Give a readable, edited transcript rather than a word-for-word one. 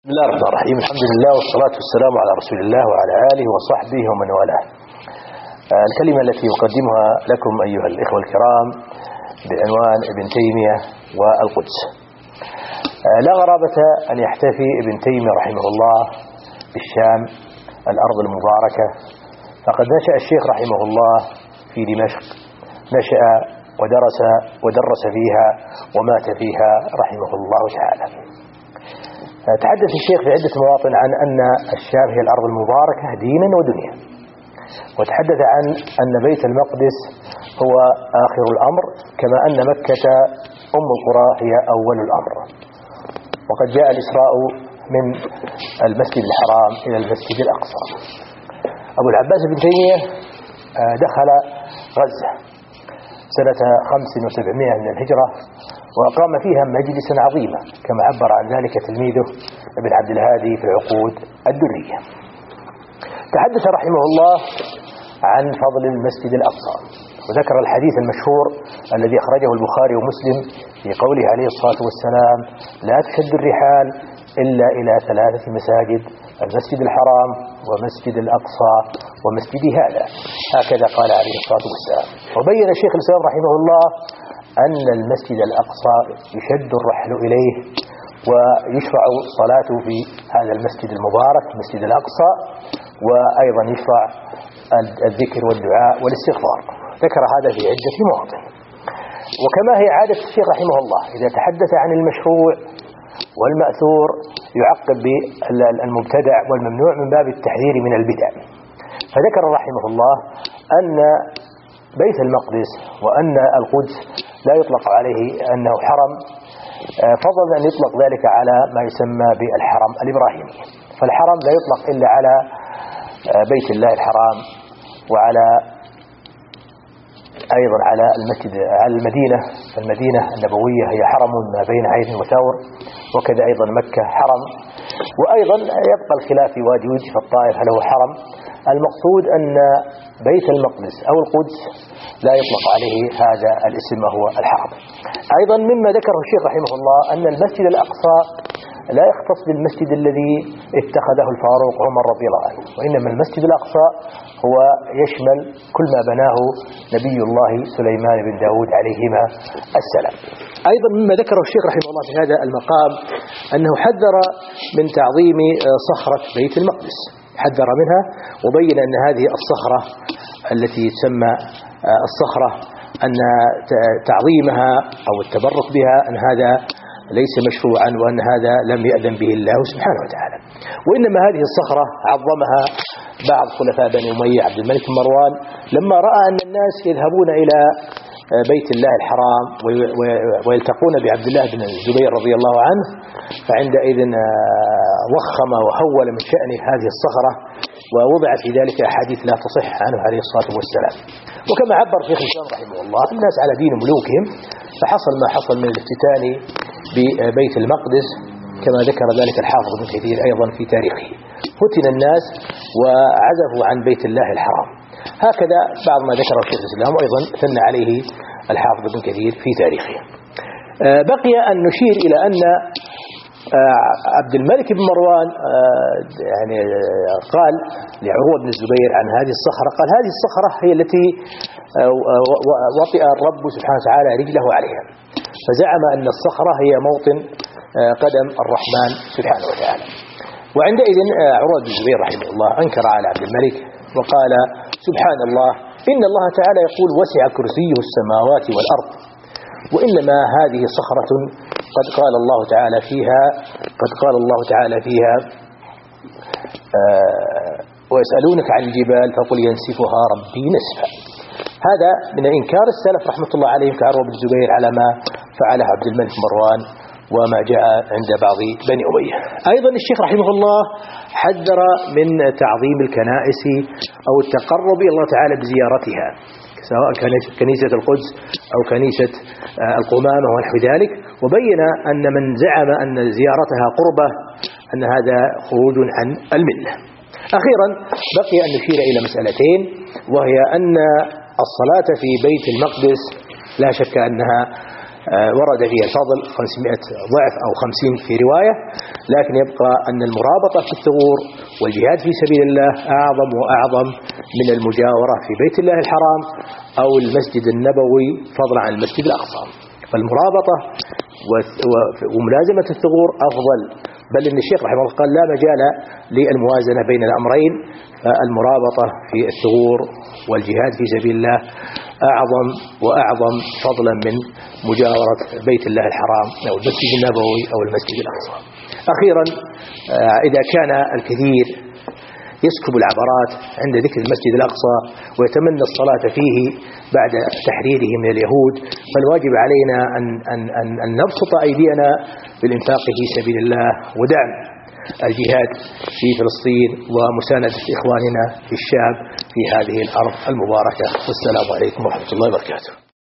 بسم الله الرحمن الرحيم. الحمد لله والصلاة والسلام على رسول الله وعلى آله وصحبه ومن والاه. الكلمة التي أقدمها لكم أيها الإخوة الكرام بعنوان ابن تيمية والقدس. لا غرابة أن يحتفي ابن تيمية رحمه الله بالشام الأرض المباركة، فقد نشأ الشيخ رحمه الله في دمشق، نشأ ودرس فيها ومات فيها رحمه الله تعالى. تحدث الشيخ في عدة مواطن عن أن الشام هي الأرض المباركة دينا ودنيا، وتحدث عن أن بيت المقدس هو آخر الأمر، كما أن مكة أم القرى هي أول الأمر. وقد جاء الإسراء من المسجد الحرام إلى المسجد الأقصى. أبو العباس بن تيمية دخل غزة سنة 500 من الهجرة، وأقام فيها مجلسا عظيما كما عبر عن ذلك تلميذه ابن عبد الهادي في العقود الدرية. تحدث رحمه الله عن فضل المسجد الأقصى، وذكر الحديث المشهور الذي أخرجه البخاري ومسلم في قوله عليه الصلاة والسلام: لا تشد الرحال إلا إلى 3 مساجد، المسجد الحرام ومسجد الأقصى ومسجد هذا. هكذا قال عليه الصلاة والسلام. وبين الشيخ الإسلام رحمه الله أن المسجد الأقصى يشد الرحل إليه، ويشرع الصلاة في هذا المسجد المبارك مسجد الأقصى، وأيضا يشرع الذكر والدعاء والاستغفار. ذكر هذا في عدة مواطن. وكما هي عادة الشيخ رحمه الله إذا تحدث عن المشروع والمأثور يعقب بالمبتدع والممنوع من باب التحذير من البدع. فذكر رحمه الله أن بيت المقدس وأن القدس لا يطلق عليه أنه حرم، فضلا أن يطلق ذلك على ما يسمى بالحرم الإبراهيمي. فالحرم لا يطلق إلا على بيت الله الحرام، وعلى أيضا على المسجد، على المدينة النبوية هي حرم ما بين عين وثور، وكذا أيضا مكة حرم. وأيضا يبقى الخلاف في وادي وجه في الطائف هل هو حرم. المقصود أن بيت المقدس أو القدس لا يطلق عليه هذا الاسم وهو الحرم. أيضا مما ذكره الشيخ رحمه الله أن المسجد الأقصى لا يختص بالمسجد الذي اتخذه الفاروق عمر رضي الله عنه، وإنما المسجد الأقصى هو يشمل كل ما بناه نبي الله سليمان بن داود عليهما السلام. أيضا مما ذكره الشيخ رحمه الله في هذا المقام أنه حذر من تعظيم صخرة بيت المقدس، حذر منها، وبين أن هذه الصخرة التي تسمى الصخرة أن تعظيمها أو التبرك بها أن هذا ليس مشروعا، وأن هذا لم يأذن به الله سبحانه وتعالى. وإنما هذه الصخرة عظمها بعض خلفاء بني أمية عبد الملك بن مروان لما رأى أن الناس يذهبون إلى بيت الله الحرام ويلتقون بعبد الله بن الزبير رضي الله عنه، فعندئذ وخم وهول من شأن هذه الصخرة، ووضعت في ذلك أحاديث لا تصح عنه عليه الصلاة والسلام. وكما عبر شيخ الإسلام رحمه الله الناس على دين ملوكهم، فحصل ما حصل من الافتتان ببيت المقدس كما ذكر ذلك الحافظ ابن كثير أيضا في تاريخه. فتن الناس وعزفوا عن بيت الله الحرام. هكذا بعض ما ذكره شيخ الإسلام، وأيضا ثنى عليه الحافظ ابن كثير في تاريخه. بقي أن نشير إلى أن عبد الملك بن مروان يعني قال لعروة بن الزبير عن هذه الصخرة، قال: هذه الصخرة هي التي وطئ الرب سبحانه وتعالى رجله عليها، فزعم أن الصخرة هي موطن قدم الرحمن سبحانه وتعالى. وعندئذ عروة بن الزبير رحمه الله أنكر على عبد الملك وقال: سبحان الله، إن الله تعالى يقول: وسع كرسيه السماوات والأرض، وإنما هذه صخرة قد قال الله تعالى فيها ويسألونك عن الجبال فقل ينسفها ربي نسفا. هذا من إنكار السلف رحمة الله عليهم كعروة بن الزبير على ما فعله عبد الملك مروان وما جاء عند بعض بني أمية. أيضا الشيخ رحمه الله حذر من تعظيم الكنائس أو التقرب إلى الله تعالى بزيارتها، سواء كانت كنيسة القدس أو كنيسة القمامة ونحو ذلك، وبين أن من زعم أن زيارتها قربة أن هذا خروج عن الملة. أخيرا بقي أن نشير إلى مسألتين، وهي أن الصلاة في بيت المقدس لا شك أنها ورد فيها الفضل 500 ضعف أو 50 في رواية، لكن يبقى أن المرابطة في الثغور والجهاد في سبيل الله أعظم وأعظم من المجاورة في بيت الله الحرام أو المسجد النبوي فضلا عن المسجد الأقصى. فالمرابطة وملازمة الثغور أفضل، بل إن الشيخ رحمه الله قال لا مجال للموازنة بين الأمرين، فالمرابطة في الثغور والجهاد في سبيل الله أعظم وأعظم فضلا من مجاورة بيت الله الحرام أو المسجد النبوي أو المسجد الأقصى. أخيرا، إذا كان الكثير يسكب العبرات عند ذكر المسجد الأقصى ويتمنى الصلاة فيه بعد تحريره من اليهود، فالواجب علينا أن نبسط أيدينا بالإنفاق في سبيل الله ودعم الجهاد في فلسطين ومساندة إخواننا في الشام في هذه الأرض المباركة. والسلام عليكم ورحمة الله وبركاته.